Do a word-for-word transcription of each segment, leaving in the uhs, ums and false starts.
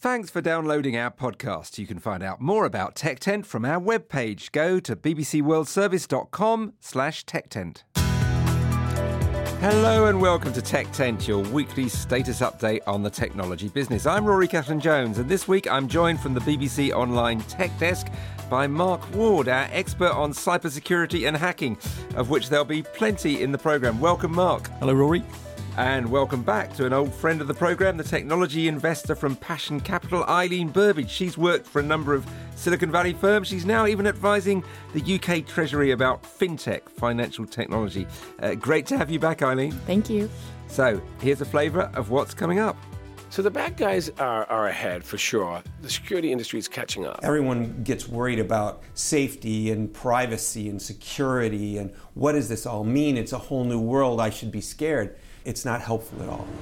Thanks for downloading our podcast. You can find out more about TechTent from our webpage. Go to bbcworldservice.com slash TechTent. Hello and welcome to TechTent, your weekly status update on the technology business. I'm Rory Cellan-Jones, and this week I'm joined from the B B C Online Tech Desk by Mark Ward, our expert on cybersecurity and hacking, of which there'll be plenty in the programme. Welcome, Mark. Hello, Rory. And welcome back to an old friend of the programme, the technology investor from Passion Capital, Eileen Burbidge. She's worked for a number of Silicon Valley firms. She's now even advising the U K Treasury about fintech, financial technology. Uh, great to have you back, Eileen. Thank you. So here's a flavour of what's coming up. So the bad guys are, are ahead for sure. The security industry is catching up. Everyone gets worried about safety and privacy and security and what does this all mean? It's a whole new world. I should be scared. It's not helpful at all.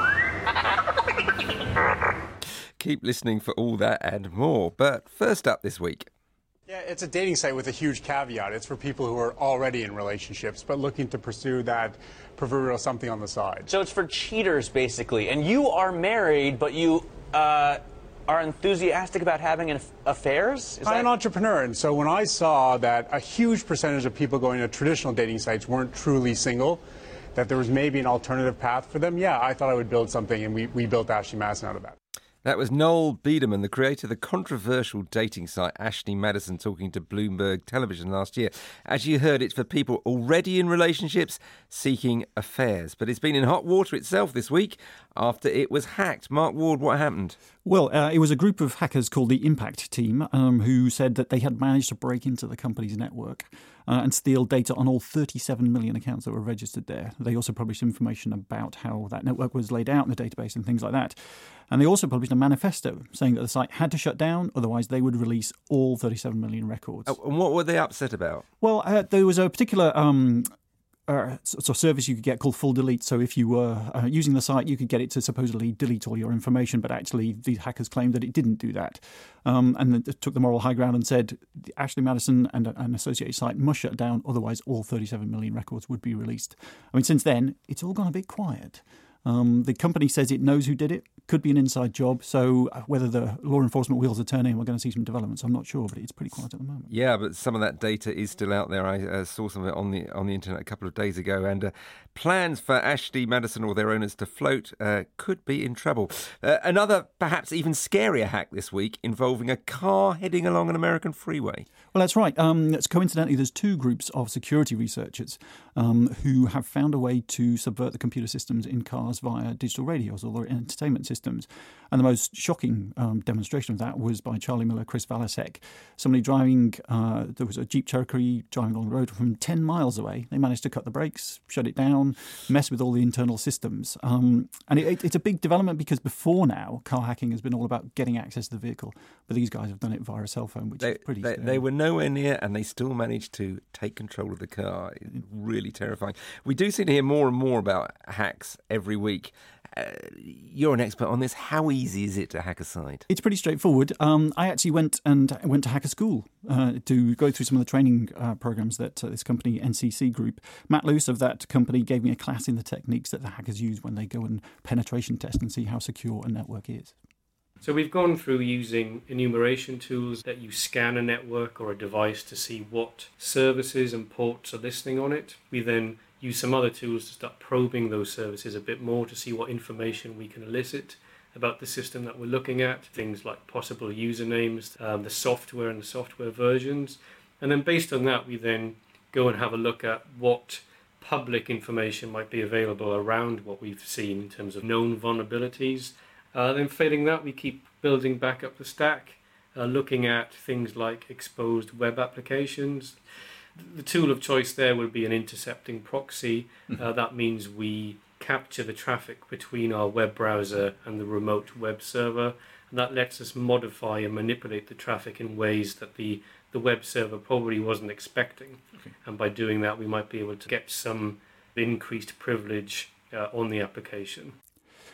Keep listening for all that and more. But first up this week. Yeah, it's a dating site with a huge caveat. It's for people who are already in relationships but looking to pursue that proverbial something on the side. So it's for cheaters, basically. And you are married, but you uh, are enthusiastic about having an affairs? Is I'm that... an entrepreneur, and so when I saw that a huge percentage of people going to traditional dating sites weren't truly single, that there was maybe an alternative path for them, yeah, I thought I would build something, and we, we built Ashley Madison out of that. That was Noel Biederman, the creator of the controversial dating site Ashley Madison, talking to Bloomberg Television last year. As you heard, it's for people already in relationships seeking affairs. But it's been in hot water itself this week after it was hacked. Mark Ward, what happened? Well, uh, it was a group of hackers called the Impact Team um, who said that they had managed to break into the company's network uh, and steal data on all thirty-seven million accounts that were registered there. They also published information about how that network was laid out in the database and things like that. And they also published a manifesto saying that the site had to shut down, otherwise they would release all thirty-seven million records. Oh, and what were they upset about? Well, uh, there was a particular um, uh, sort of service you could get called full delete. So if you were uh, using the site, you could get it to supposedly delete all your information, but actually these hackers claimed that it didn't do that. Um, and then took the moral high ground and said the Ashley Madison and an associated site must shut down, otherwise all thirty-seven million records would be released. I mean, since then, it's all gone a bit quiet. Um, the company says it knows who did it. Could be an inside job. So whether the law enforcement wheels are turning, we're going to see some developments. I'm not sure, but it's pretty quiet at the moment. Yeah, but some of that data is still out there. I uh, saw some of it on the on the internet a couple of days ago, and uh, plans for Ashley Madison or their owners to float uh, could be in trouble. Uh, another, perhaps even scarier hack this week involving a car heading along an American freeway. Well, that's right. Um, it's coincidentally, there's two groups of security researchers um, who have found a way to subvert the computer systems in cars via digital radios or their entertainment systems. And the most shocking um, demonstration of that was by Charlie Miller, Chris Valasek. Somebody driving, uh, there was a Jeep Cherokee driving along the road from ten miles away. They managed to cut the brakes, shut it down, mess with all the internal systems. Um, and it, it, it's a big development because before now, car hacking has been all about getting access to the vehicle. But these guys have done it via a cell phone, which they, is pretty they, scary. they were nowhere near, and they still managed to take control of the car. Really terrifying. We do seem to hear more and more about hacks every week. Uh, you're an expert on this. How easy is it to hack a site? It's pretty straightforward. Um, I actually went and went to hacker school uh, to go through some of the training uh, programs that uh, this company, N C C Group. Matt Luce of that company gave me a class in the techniques that the hackers use when they go and penetration test and see how secure a network is. So we've gone through using enumeration tools that you scan a network or a device to see what services and ports are listening on it. We then use some other tools to start probing those services a bit more to see what information we can elicit about the system that we're looking at, things like possible usernames, um, the software and the software versions. And then based on that, we then go and have a look at what public information might be available around what we've seen in terms of known vulnerabilities. Uh, then failing that, we keep building back up the stack, uh, looking at things like exposed web applications. The tool of choice there would be an intercepting proxy. Uh, that means we capture the traffic between our web browser and the remote web server, and that lets us modify and manipulate the traffic in ways that the, the web server probably wasn't expecting. Okay. And by doing that, we might be able to get some increased privilege uh, on the application.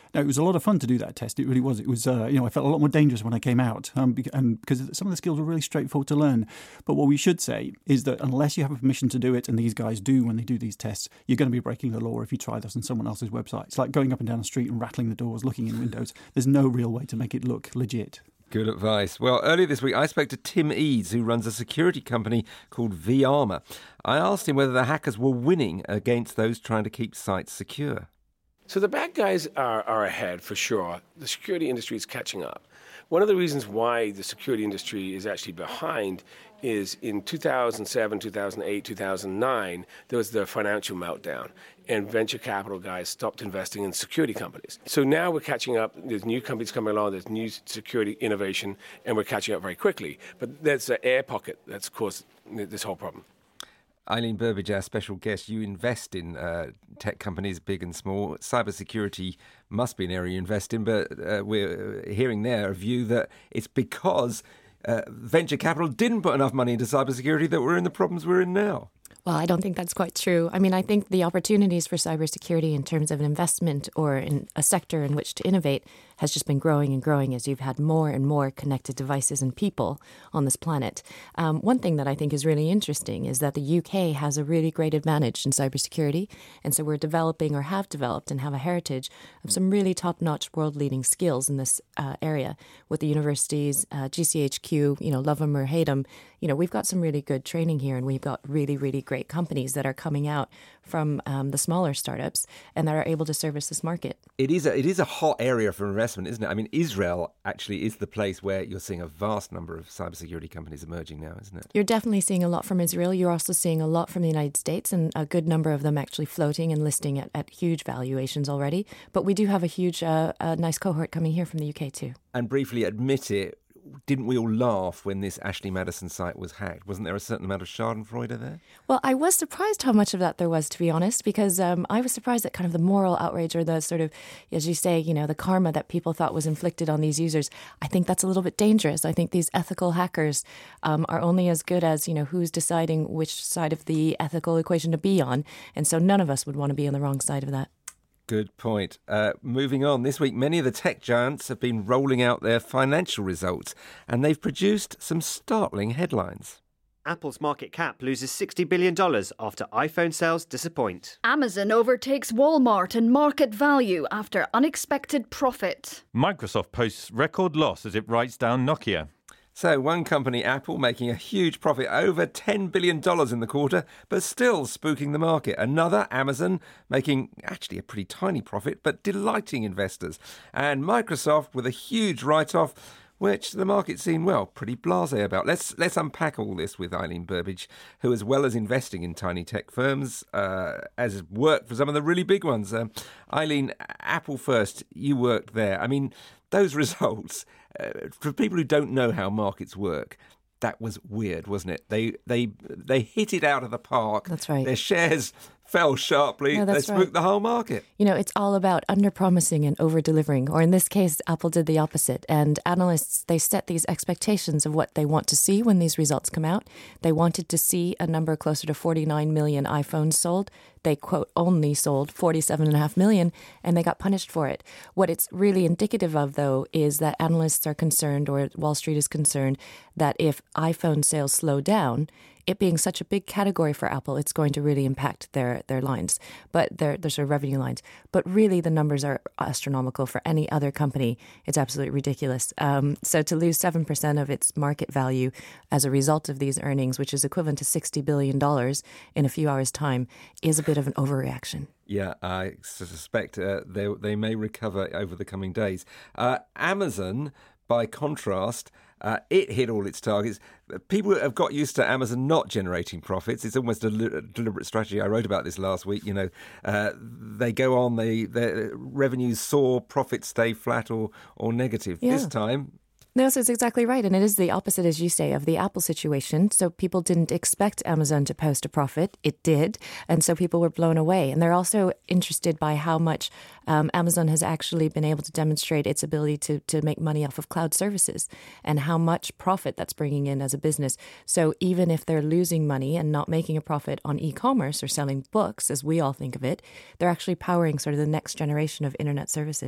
Now, it was a lot of fun to do that test. It really was. It was, uh, you know, I felt a lot more dangerous when I came out um, and because some of the skills were really straightforward to learn. But what we should say is that unless you have a permission to do it, and these guys do when they do these tests, you're going to be breaking the law if you try this on someone else's website. It's like going up and down the street and rattling the doors, looking in windows. There's no real way to make it look legit. Good advice. Well, earlier this week, I spoke to Tim Eads, who runs a security company called vArmour. I asked him whether the hackers were winning against those trying to keep sites secure. So the bad guys are, are ahead for sure. The security industry is catching up. One of the reasons why the security industry is actually behind is in two thousand seven, two thousand eight, two thousand nine, there was the financial meltdown, and venture capital guys stopped investing in security companies. So now we're catching up. There's new companies coming along. There's new security innovation, and we're catching up very quickly. But there's an air pocket that's caused this whole problem. Eileen Burbidge, our special guest, you invest in uh, tech companies, big and small. Cybersecurity must be an area you invest in, but uh, we're hearing there a view that it's because uh, venture capital didn't put enough money into cybersecurity that we're in the problems we're in now. Well, I don't think that's quite true. I mean, I think the opportunities for cybersecurity in terms of an investment or in a sector in which to innovate has just been growing and growing as you've had more and more connected devices and people on this planet. Um, one thing that I think is really interesting is that the U K has a really great advantage in cybersecurity. And so we're developing or have developed and have a heritage of some really top-notch world-leading skills in this uh, area with the universities, uh, G C H Q, you know, love them or hate them. You know, we've got some really good training here, and we've got really, really great companies that are coming out from um, the smaller startups and that are able to service this market. It is a, it is a hot area for investment, isn't it? I mean, Israel actually is the place where you're seeing a vast number of cybersecurity companies emerging now, isn't it? You're definitely seeing a lot from Israel. You're also seeing a lot from the United States, and a good number of them actually floating and listing at, at huge valuations already. But we do have a huge, uh, a nice cohort coming here from the U K too. And briefly admit it, didn't we all laugh when this Ashley Madison site was hacked? Wasn't there a certain amount of schadenfreude there? Well, I was surprised how much of that there was, to be honest, because um, I was surprised at kind of the moral outrage or the sort of, as you say, you know, the karma that people thought was inflicted on these users. I think that's a little bit dangerous. I think these ethical hackers um, are only as good as, you know, who's deciding which side of the ethical equation to be on. And so none of us would want to be on the wrong side of that. Good point. Uh, moving on, this week many of the tech giants have been rolling out their financial results, and they've produced some startling headlines. Apple's market cap loses sixty billion dollars after iPhone sales disappoint. Amazon overtakes Walmart in market value after unexpected profit. Microsoft posts record loss as it writes down Nokia. So one company, Apple, making a huge profit, over ten billion dollars in the quarter, but still spooking the market. Another, Amazon, making actually a pretty tiny profit, but delighting investors. And Microsoft with a huge write-off, which the market seemed, well, pretty blasé about. Let's let's unpack all this with Eileen Burbidge, who, as well as investing in tiny tech firms, uh, has worked for some of the really big ones. Uh, Eileen, Apple first, you worked there. I mean, those results, uh, for people who don't know how markets work, that was weird, wasn't it? They they they hit it out of the park. That's right. Their shares fell sharply. No, they that's spooked right. the whole market. You know, it's all about under-promising and over-delivering, or in this case, Apple did the opposite. And analysts, they set these expectations of what they want to see when these results come out. They wanted to see a number closer to forty-nine million iPhones sold. They, quote, only sold forty-seven point five million, and they got punished for it. What it's really indicative of, though, is that analysts are concerned, or Wall Street is concerned, that if iPhone sales slow down, it being such a big category for Apple, it's going to really impact their their lines, but their, their sort of revenue lines. But really, the numbers are astronomical for any other company. It's absolutely ridiculous. Um, so to lose seven percent of its market value as a result of these earnings, which is equivalent to sixty billion dollars in a few hours' time, is a bit of an overreaction. Yeah, I suspect uh, they they may recover over the coming days. Uh, Amazon, by contrast, Uh, it hit all its targets. People have got used to Amazon not generating profits. It's almost a li- deliberate strategy. I wrote about this last week. You know, uh, they go on, they their revenues soar, profits stay flat or or negative. Yeah. This time, No, so it's exactly right. And it is the opposite, as you say, of the Apple situation. So people didn't expect Amazon to post a profit. It did. And so people were blown away. And they're also interested by how much um, Amazon has actually been able to demonstrate its ability to, to make money off of cloud services and how much profit that's bringing in as a business. So even if they're losing money and not making a profit on e-commerce or selling books, as we all think of it, they're actually powering sort of the next generation of internet services.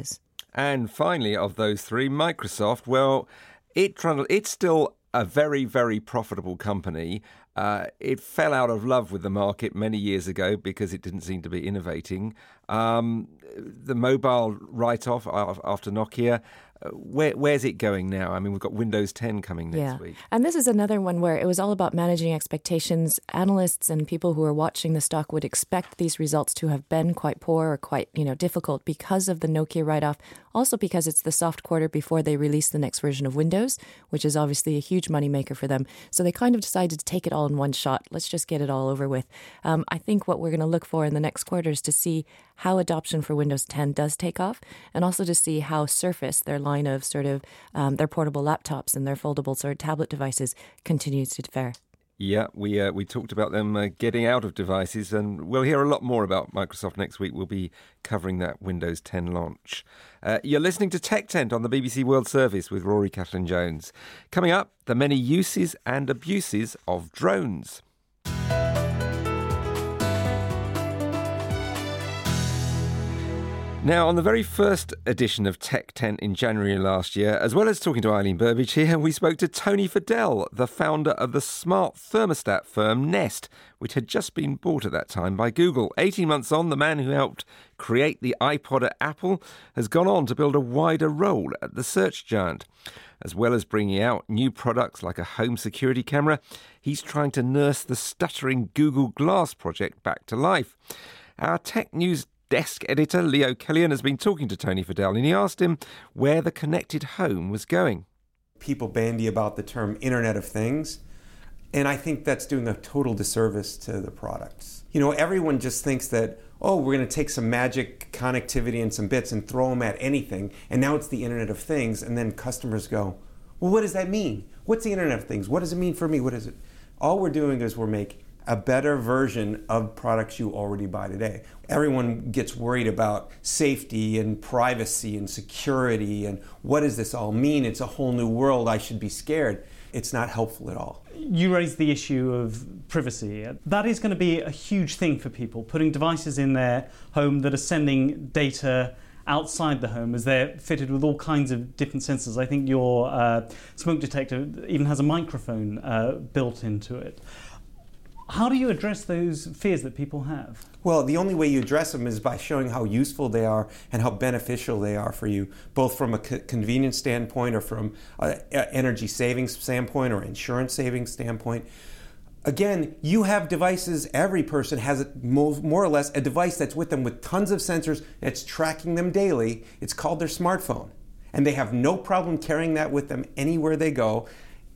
And finally, of those three, Microsoft, well, it it's still a very, very profitable company. Uh, it fell out of love with the market many years ago because it didn't seem to be innovating. Um, the mobile write-off after Nokia, uh, where, where's it going now? I mean, we've got Windows ten coming next yeah. week. And this is another one where it was all about managing expectations. Analysts and people who are watching the stock would expect these results to have been quite poor or quite, you know, difficult because of the Nokia write-off. Also because it's the soft quarter before they release the next version of Windows, which is obviously a huge moneymaker for them. So they kind of decided to take it all in one shot. Let's just get it all over with. Um, I think what we're going to look for in the next quarter is to see how adoption for Windows ten does take off, and also to see how Surface, their line of sort of um, their portable laptops and their foldable sort of tablet devices, continues to fare. Yeah, we uh, we talked about them uh, getting out of devices, and we'll hear a lot more about Microsoft next week. We'll be covering that Windows ten launch. Uh, you're listening to Tech Tent on the B B C World Service with Rory Cellan-Jones. Coming up, the many uses and abuses of drones. Now, on the very first edition of Tech Tent in January last year, as well as talking to Eileen Burbidge here, we spoke to Tony Fadell, the founder of the smart thermostat firm Nest, which had just been bought at that time by Google. eighteen months on, the man who helped create the iPod at Apple has gone on to build a wider role at the search giant. As well as bringing out new products like a home security camera, he's trying to nurse the stuttering Google Glass project back to life. Our tech news desk editor, Leo Killian, has been talking to Tony Fadell, and he asked him where the connected home was going. People bandy about the term Internet of Things, and I think that's doing a total disservice to the products. You know, everyone just thinks that, oh, we're going to take some magic connectivity and some bits and throw them at anything, and now it's the Internet of Things, and then customers go, well, what does that mean? What's the Internet of Things? What does it mean for me? What is it? All we're doing is we're making a better version of products you already buy today. Everyone gets worried about safety and privacy and security and what does this all mean? It's a whole new world. I should be scared. It's not helpful at all. You raised the issue of privacy. That is going to be a huge thing for people, putting devices in their home that are sending data outside the home as they're fitted with all kinds of different sensors. I think your uh, smoke detector even has a microphone uh, built into it. How do you address those fears that people have? Well, the only way you address them is by showing how useful they are and how beneficial they are for you, both from a co- convenience standpoint or from an energy savings standpoint or insurance savings standpoint. Again, you have devices, every person has a, more or less a device that's with them with tons of sensors that's tracking them daily. It's called their smartphone. And they have no problem carrying that with them anywhere they go.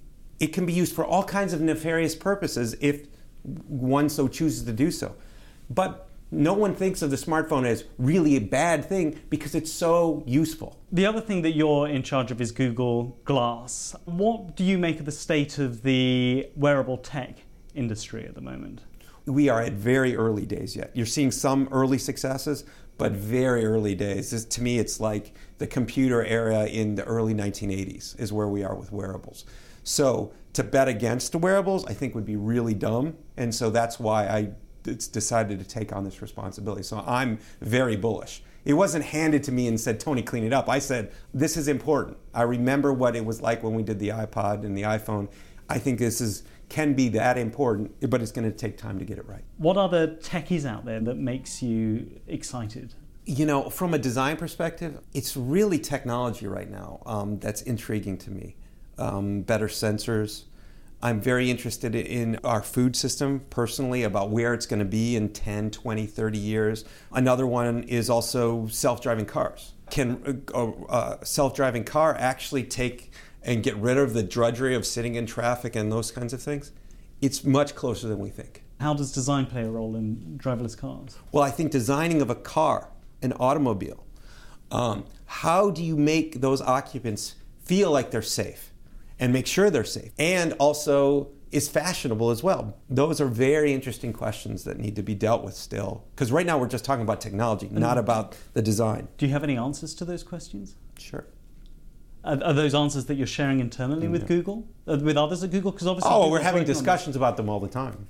It can be used for all kinds of nefarious purposes if one so chooses to do so. But no one thinks of the smartphone as really a bad thing because it's so useful. The other thing that you're in charge of is Google Glass. What do you make of the state of the wearable tech industry at the moment? We are at very early days yet. You're seeing some early successes, but very early days. This, to me, it's like the computer era in the early nineteen eighties is where we are with wearables. So to bet against the wearables, I think would be really dumb. And so that's why I decided to take on this responsibility. So I'm very bullish. It wasn't handed to me and said, Tony, clean it up. I said, this is important. I remember what it was like when we did the iPod and the iPhone. I think this is can be that important, but it's going to take time to get it right. What are the techies out there that makes you excited? You know, from a design perspective, it's really technology right now um, that's intriguing to me. Um, better sensors. I'm very interested in our food system personally, about where it's going to be in ten, twenty, thirty years. Another one is also self-driving cars. Can a, a self-driving car actually take and get rid of the drudgery of sitting in traffic and those kinds of things? It's much closer than we think. How does design play a role in driverless cars? Well, I think designing of a car, an automobile, um, how do you make those occupants feel like they're safe? And make sure they're safe, and also is fashionable as well. Those are very interesting questions that need to be dealt with still. Because right now we're just talking about technology, and not about the design. Do you have any answers to those questions? Sure. Are, are those answers that you're sharing internally with No. Google? Uh, with others at Google? Because obviously Oh, Google's we're having working on discussions about them all the time.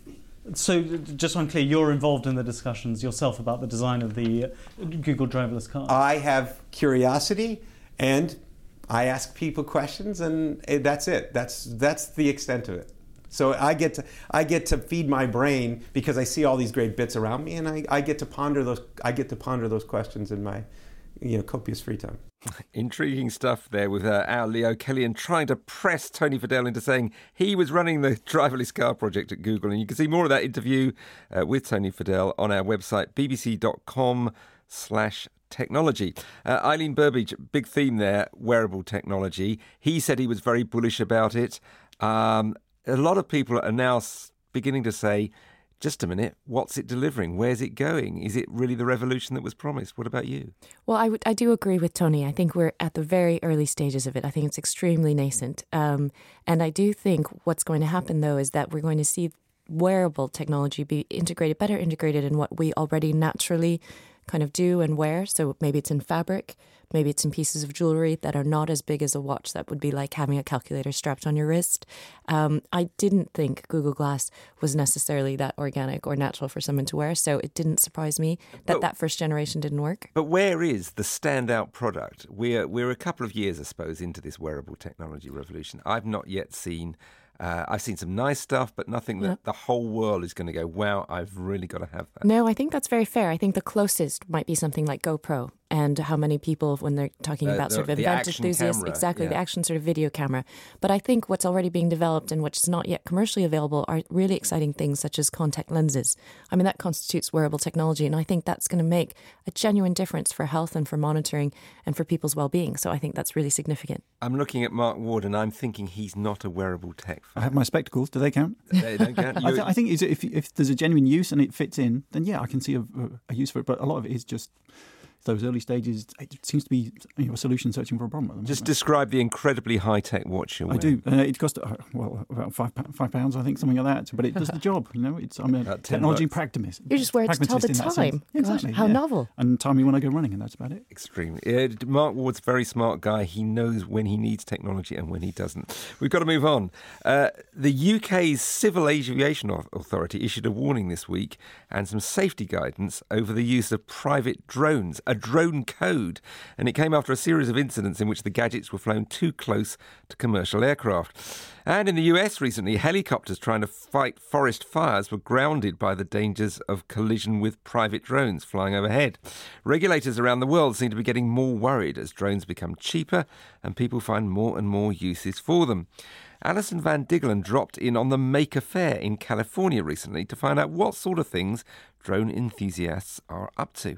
So, just so I'm clear, you're involved in the discussions yourself about the design of the Google driverless car. I have curiosity, and I ask people questions, and that's it. That's that's the extent of it. So I get to I get to feed my brain because I see all these great bits around me, and I, I get to ponder those I get to ponder those questions in my you know copious free time. Intriguing stuff there with uh, our Leo Killian trying to press Tony Fadell into saying he was running the driverless car project at Google. And you can see more of that interview uh, with Tony Fadell on our website, bbc.com slash technology. Uh, Eileen Burbidge, big theme there, wearable technology. He said he was very bullish about it. Um, a lot of people are now beginning to say, just a minute, what's it delivering? Where's it going? Is it really the revolution that was promised? What about you? Well, I, would, I do agree with Tony. I think we're at the very early stages of it. I think it's extremely nascent. Um, and I do think what's going to happen, though, is that we're going to see wearable technology be integrated, better integrated in what we already naturally kind of do and wear. So maybe it's in fabric, maybe it's in pieces of jewelry that are not as big as a watch. That would be like having a calculator strapped on your wrist. Um, I didn't think Google Glass was necessarily that organic or natural for someone to wear, so it didn't surprise me that but, that first generation didn't work. But where is the standout product? We're, we're a couple of years, I suppose, into this wearable technology revolution. I've not yet seen... Uh, I've seen some nice stuff, but nothing that yeah. the whole world is going to go, wow, I've really got to have that. No, I think that's very fair. I think the closest might be something like GoPro, and how many people, when they're talking uh, about the, sort of event enthusiasts, camera, exactly, yeah. the action sort of video camera. But I think what's already being developed and which is not yet commercially available are really exciting things such as contact lenses. I mean, that constitutes wearable technology, and I think that's going to make a genuine difference for health and for monitoring and for people's well-being. So I think that's really significant. I'm looking at Mark Ward, and I'm thinking he's not a wearable tech fan. I have my spectacles. Do they count? They don't count. I, th- I think if if there's a genuine use and it fits in, then yeah, I can see a, a use for it. But a lot of it is just those early stages. It seems to be you know, a solution searching for a problem at the moment. Just describe the incredibly high-tech watch you're wearing. I do. Uh, it costs uh, well about five five pounds, I think, something like that. But it does the job. You know, it's I'm a technology pragmatist. You just wear it to tell the time. Yeah, exactly. Gosh, how yeah. novel. And time me when I go running, and that's about it. Extremely. Uh, Mark Ward's a very smart guy. He knows when he needs technology and when he doesn't. We've got to move on. Uh, the U K's Civil Aviation Authority issued a warning this week and some safety guidance over the use of private drones, a drone code. And it came after a series of incidents in which the gadgets were flown too close to commercial aircraft. And in the U S recently, helicopters trying to fight forest fires were grounded by the dangers of collision with private drones flying overhead. Regulators around the world seem to be getting more worried as drones become cheaper and people find more and more uses for them. Alison Van Diggelen dropped in on the Maker Faire in California recently to find out what sort of things drone enthusiasts are up to.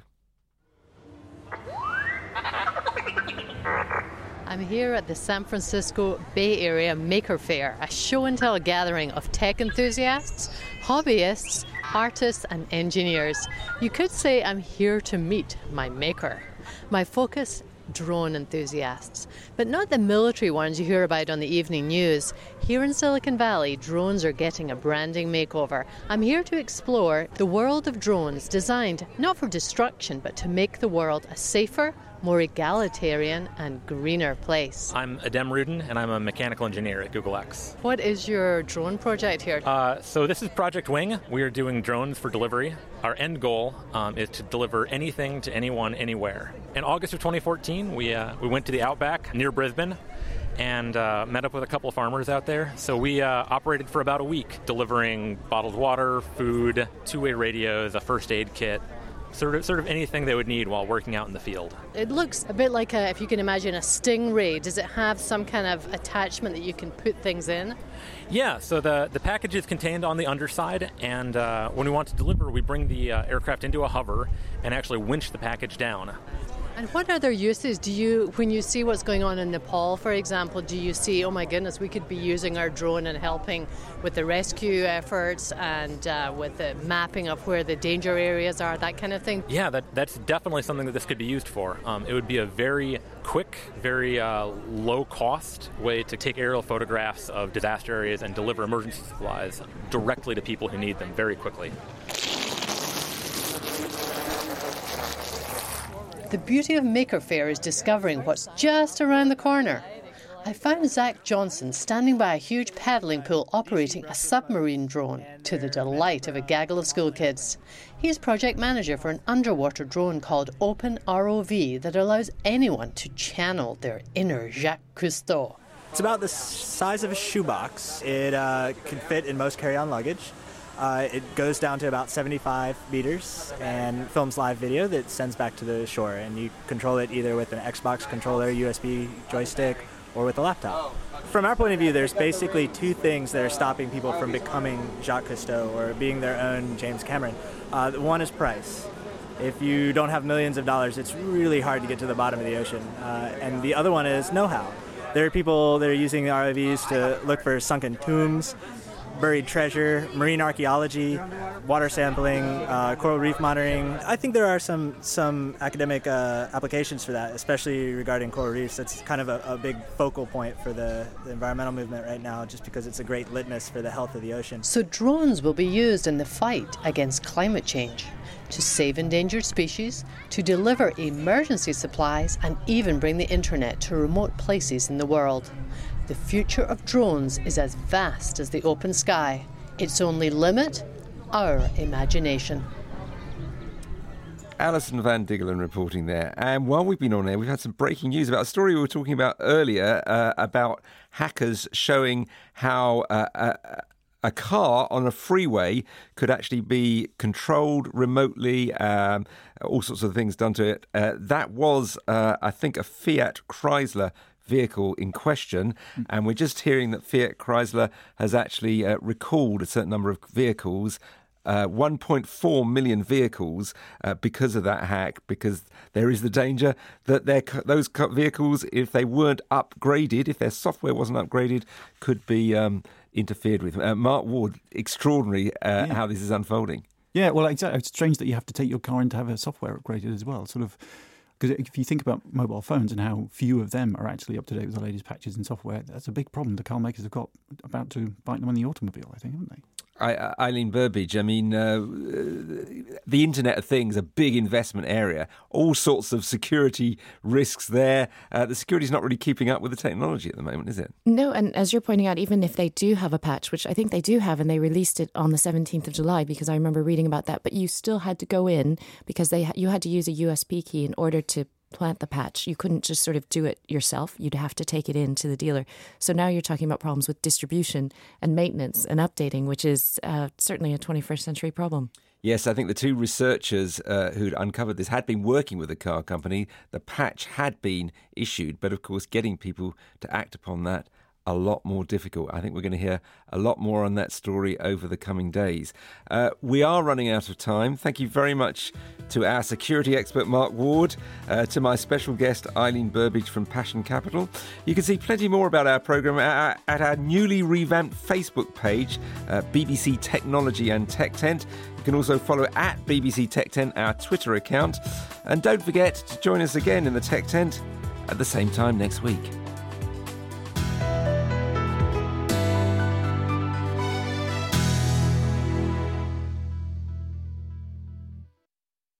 I'm here at the San Francisco Bay Area Maker Faire, a show and tell gathering of tech enthusiasts, hobbyists, artists and engineers. You could say I'm here to meet my maker. My focus, drone enthusiasts, but not the military ones you hear about on the evening news. Here in Silicon Valley, drones are getting a branding makeover. I'm here to explore the world of drones designed not for destruction, but to make the world a safer, more egalitarian and greener place. I'm Adem Rudin, and I'm a mechanical engineer at Google X. What is your drone project here? Uh, so this is Project Wing. We are doing drones for delivery. Our end goal um, is to deliver anything to anyone, anywhere. In August of twenty fourteen, we uh, we went to the Outback near Brisbane and uh, met up with a couple of farmers out there. So we uh, operated for about a week, delivering bottled water, food, two-way radios, a first aid kit, Sort of, sort of anything they would need while working out in the field. It looks a bit like, a, if you can imagine, a Stingray. Does it have some kind of attachment that you can put things in? Yeah, so the, the package is contained on the underside, and uh, when we want to deliver, we bring the uh, aircraft into a hover and actually winch the package down. And what other uses do you, when you see what's going on in Nepal, for example, do you see, oh my goodness, we could be using our drone and helping with the rescue efforts and uh, with the mapping of where the danger areas are, that kind of thing? Yeah, that, that's definitely something that this could be used for. Um, it would be a very quick, very uh, low-cost way to take aerial photographs of disaster areas and deliver emergency supplies directly to people who need them very quickly. The beauty of Maker Faire is discovering what's just around the corner. I found Zach Johnson standing by a huge paddling pool operating a submarine drone, to the delight of a gaggle of school kids. He's project manager for an underwater drone called Open R O V that allows anyone to channel their inner Jacques Cousteau. It's about the size of a shoebox. It uh, can fit in most carry-on luggage. Uh, it goes down to about seventy-five meters and films live video that sends back to the shore. And you control it either with an Xbox controller, U S B joystick, or with a laptop. From our point of view, there's basically two things that are stopping people from becoming Jacques Cousteau or being their own James Cameron. Uh, one is price. If you don't have millions of dollars, it's really hard to get to the bottom of the ocean. Uh, and the other one is know-how. There are people that are using the R O Vs to look for sunken tombs, buried treasure, marine archaeology, water sampling, uh, coral reef monitoring. I think there are some some academic uh, applications for that, especially regarding coral reefs. That's kind of a, a big focal point for the, the environmental movement right now, just because it's a great litmus for the health of the ocean. So drones will be used in the fight against climate change, to save endangered species, to deliver emergency supplies, and even bring the internet to remote places in the world. The future of drones is as vast as the open sky. Its only limit, our imagination. Alison Van Diggelen reporting there. And while we've been on air, we've had some breaking news about a story we were talking about earlier uh, about hackers showing how uh, a, a car on a freeway could actually be controlled remotely, um, all sorts of things done to it. Uh, that was, uh, I think, a Fiat Chrysler vehicle in question, and we're just hearing that Fiat Chrysler has actually uh, recalled a certain number of vehicles, uh, one point four million vehicles, uh, because of that hack, because there is the danger that their, those vehicles, if they weren't upgraded, if their software wasn't upgraded, could be um, interfered with. Uh, Mark Ward, extraordinary uh, yeah. how this is unfolding. Yeah, well, exactly. It's strange that you have to take your car in to have a software upgraded as well, sort of. Because if you think about mobile phones and how few of them are actually up to date with the latest patches and software, that's a big problem the car makers have got about to bite them on the automobile, I think, haven't they? I, Eileen Burbidge, I mean, uh, the Internet of Things, a big investment area, all sorts of security risks there. Uh, the security's not really keeping up with the technology at the moment, is it? No, and as you're pointing out, even if they do have a patch, which I think they do have, and they released it on the seventeenth of July, because I remember reading about that, but you still had to go in because they you had to use a U S B key in order to plant the patch. You couldn't just sort of do it yourself. You'd have to take it in to the dealer. So now you're talking about problems with distribution and maintenance and updating, which is uh, certainly a twenty-first century problem. Yes, I think the two researchers uh, who'd uncovered this had been working with the car company. The patch had been issued, but of course getting people to act upon that a lot more difficult. I think we're going to hear a lot more on that story over the coming days. Uh, we are running out of time. Thank you very much to our security expert, Mark Ward, uh, to my special guest, Eileen Burbidge from Passion Capital. You can see plenty more about our programme at, at our newly revamped Facebook page, uh, B B C Technology and Tech Tent. You can also follow at B B C Tech Tent, our Twitter account. And don't forget to join us again in the Tech Tent at the same time next week.